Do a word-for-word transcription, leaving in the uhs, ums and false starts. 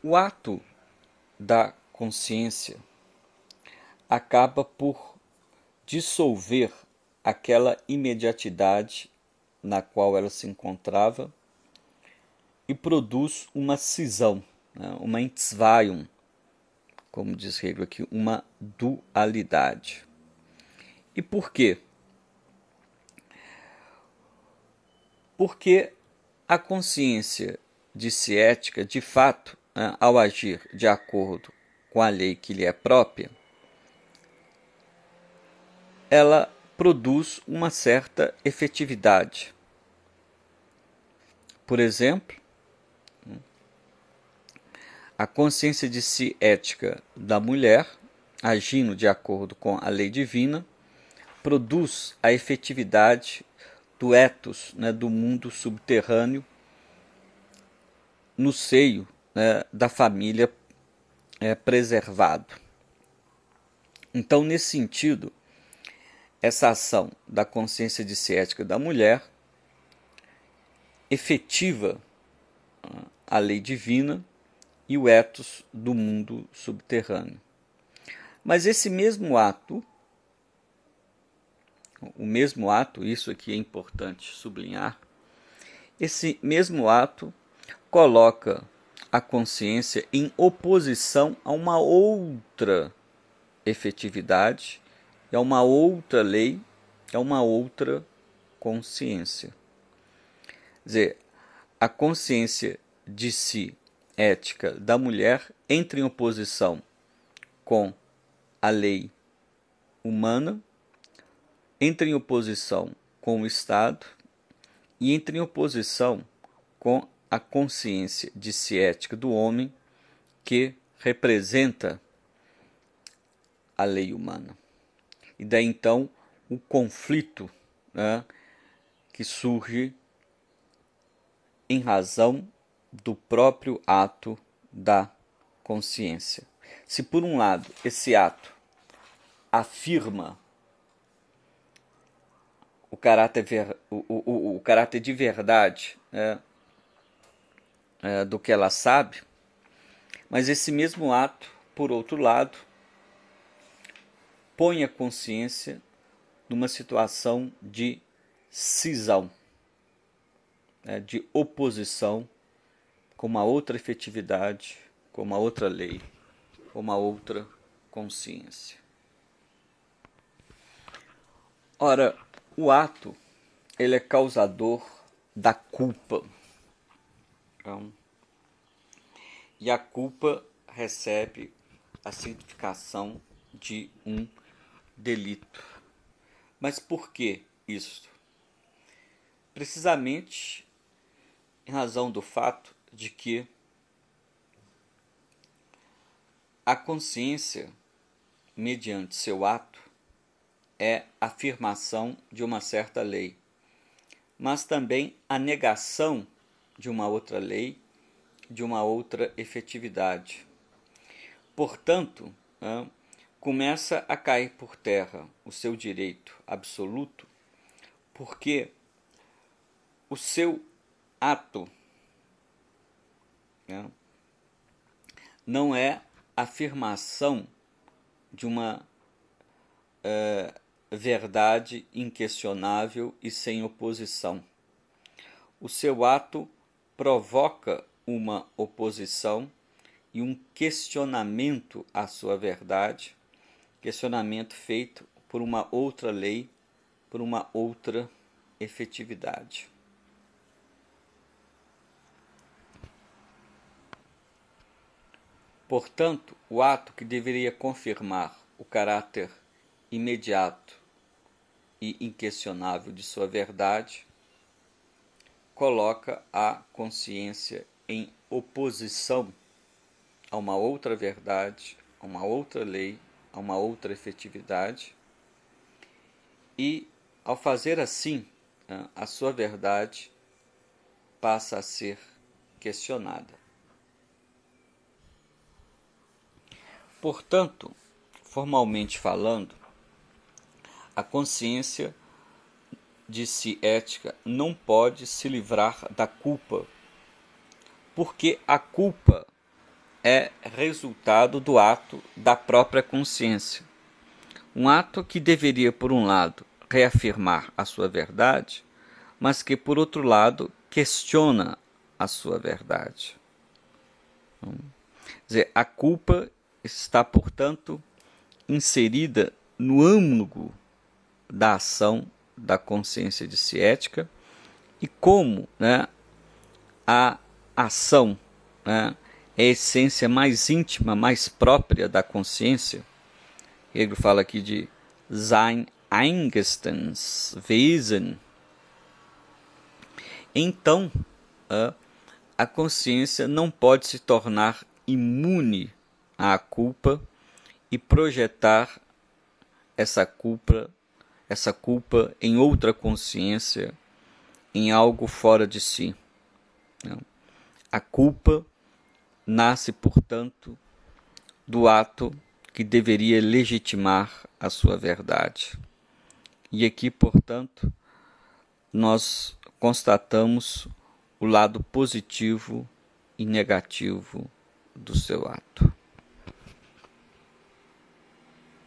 O ato da consciência acaba por dissolver aquela imediatidade na qual ela se encontrava e produz uma cisão, né? Uma Entzweiung, como diz Hegel aqui, uma dualidade. E por quê? Porque a consciência de si ética, de fato, né, ao agir de acordo com a lei que lhe é própria, ela produz uma certa efetividade. Por exemplo, a consciência de si ética da mulher, agindo de acordo com a lei divina, produz a efetividade do ethos, né, do mundo subterrâneo, no seio, né, da família é, preservado. Então, nesse sentido, essa ação da consciência de si ética da mulher efetiva a lei divina e o ethos do mundo subterrâneo. Mas esse mesmo ato, o mesmo ato, isso aqui é importante sublinhar, esse mesmo ato coloca a consciência em oposição a uma outra efetividade, a uma outra lei, a uma outra consciência. Quer dizer, a consciência de si ética da mulher entra em oposição com a lei humana, entra em oposição com o Estado e entra em oposição com a consciência de si ética do homem que representa a lei humana. E daí então o conflito, né, que surge em razão do próprio ato da consciência. Se por um lado esse ato afirma o caráter, ver, o, o, o caráter de verdade, né, é, do que ela sabe, mas esse mesmo ato, por outro lado, põe a consciência numa situação de cisão, né, de oposição com uma outra efetividade, com uma outra lei, com uma outra consciência. Ora, o ato, ele é causador da culpa. Então, e a culpa recebe a significação de um delito. Mas por que isso? Precisamente em razão do fato de que a consciência, mediante seu ato, é a afirmação de uma certa lei, mas também a negação de uma outra lei, de uma outra efetividade. Portanto, né, começa a cair por terra o seu direito absoluto, porque o seu ato, né, não é afirmação de uma é, verdade inquestionável e sem oposição. O seu ato provoca uma oposição e um questionamento à sua verdade, questionamento feito por uma outra lei, por uma outra efetividade. Portanto, o ato que deveria confirmar o caráter imediato e inquestionável de sua verdade coloca a consciência em oposição a uma outra verdade, a uma outra lei, a uma outra efetividade, e, ao fazer assim, a sua verdade passa a ser questionada. Portanto, formalmente falando, a consciência de si ética não pode se livrar da culpa, porque a culpa é resultado do ato da própria consciência. Um ato que deveria, por um lado, reafirmar a sua verdade, mas que, por outro lado, questiona a sua verdade. Quer dizer, a culpa está, portanto, inserida no âmago da ação da consciência de si ética, e como, né, a ação, né, é a essência mais íntima, mais própria da consciência. Hegel fala aqui de sein eigenes Wesen. Então, a consciência não pode se tornar imune à culpa e projetar essa culpa, essa culpa em outra consciência, em algo fora de si. A culpa nasce, portanto, do ato que deveria legitimar a sua verdade. E aqui, portanto, nós constatamos o lado positivo e negativo do seu ato.